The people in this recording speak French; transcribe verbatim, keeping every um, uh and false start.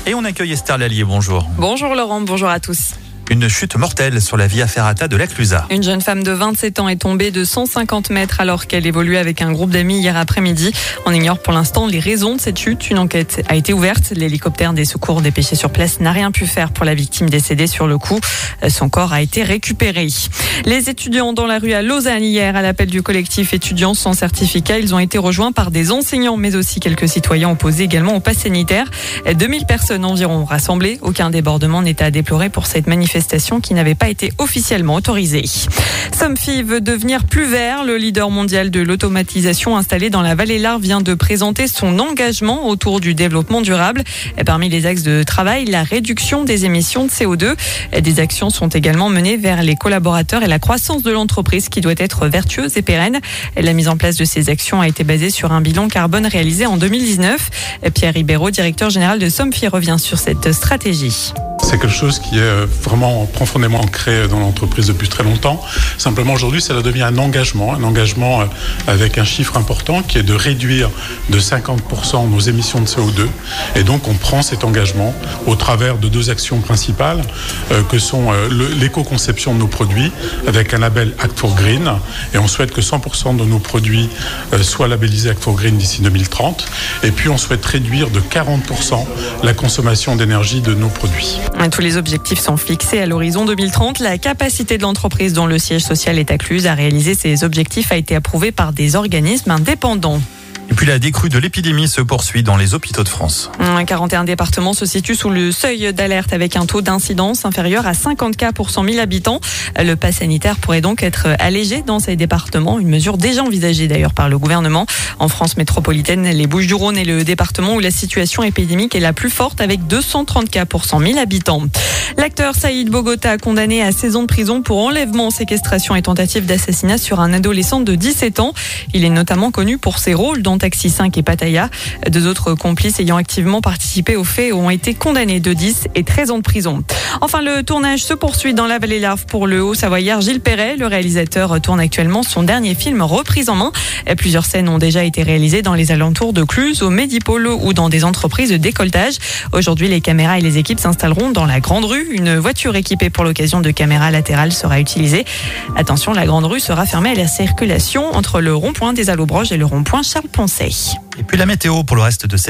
Et on accueille Esther Lallier, bonjour. Bonjour Laurent, bonjour à tous. Une chute mortelle sur la via ferrata de la Clusaz. Une jeune femme de vingt-sept ans est tombée de cent cinquante mètres alors qu'elle évoluait avec un groupe d'amis hier après-midi. On ignore pour l'instant les raisons de cette chute. Une enquête a été ouverte. L'hélicoptère des secours dépêché sur place n'a rien pu faire pour la victime décédée sur le coup. Son corps a été récupéré. Les étudiants dans la rue à Lausanne hier à l'appel du collectif étudiants sans certificat. Ils ont été rejoints par des enseignants mais aussi quelques citoyens opposés également au pass sanitaire. deux mille personnes environ rassemblées. Aucun débordement n'est à déplorer pour cette manifestation qui n'avait pas été officiellement autorisée. Somfy veut devenir plus vert. Le leader mondial de l'automatisation installé dans la vallée Larve vient de présenter son engagement autour du développement durable. Et parmi les axes de travail, la réduction des émissions de C O deux. Des actions sont également menées vers les collaborateurs et la croissance de l'entreprise qui doit être vertueuse et pérenne. La mise en place de ces actions a été basée sur un bilan carbone réalisé en deux mille dix-neuf. Pierre Ribeiro, directeur général de Somfy, revient sur cette stratégie. C'est quelque chose qui est vraiment profondément ancré dans l'entreprise depuis très longtemps. Simplement aujourd'hui, ça devient un engagement, un engagement avec un chiffre important qui est de réduire de cinquante pour cent nos émissions de C O deux. Et donc on prend cet engagement au travers de deux actions principales euh, que sont euh, le, l'éco-conception de nos produits avec un label Act for Green. Et on souhaite que cent pour cent de nos produits euh, soient labellisés Act for Green d'ici deux mille trente. Et puis on souhaite réduire de quarante pour cent la consommation d'énergie de nos produits. Tous les objectifs sont fixés à l'horizon deux mille trente. La capacité de l'entreprise dont le siège social est à Cluses à réaliser ces objectifs a été approuvée par des organismes indépendants. Et puis la décrue de l'épidémie se poursuit dans les hôpitaux de France. quarante et un départements se situent sous le seuil d'alerte avec un taux d'incidence inférieur à cinquante cas pour cent mille habitants. Le pass sanitaire pourrait donc être allégé dans ces départements, une mesure déjà envisagée d'ailleurs par le gouvernement. En France métropolitaine, les Bouches-du-Rhône est le département où la situation épidémique est la plus forte avec deux cent trente cas pour cent mille habitants. L'acteur Saïd Bogota, condamné à seize ans de prison pour enlèvement, séquestration et tentative d'assassinat sur un adolescent de dix-sept ans. Il est notamment connu pour ses rôles dans Taxi cinq et Pattaya. Deux autres complices ayant activement participé aux faits ont été condamnés de dix et treize ans de prison. Enfin, le tournage se poursuit dans la vallée Larve pour le haut-savoyard Gilles Perret. Le réalisateur tourne actuellement son dernier film Reprise en main. Plusieurs scènes ont déjà été réalisées dans les alentours de Cluses, au Medipôle ou dans des entreprises de décolletage. Aujourd'hui, les caméras et les équipes s'installeront dans la Grande Rue. Une voiture équipée pour l'occasion de caméras latérales sera utilisée. Attention, la Grande Rue sera fermée à la circulation entre le rond-point des Allobroges et le rond-point Charles-Poncet. Et puis la météo pour le reste de cette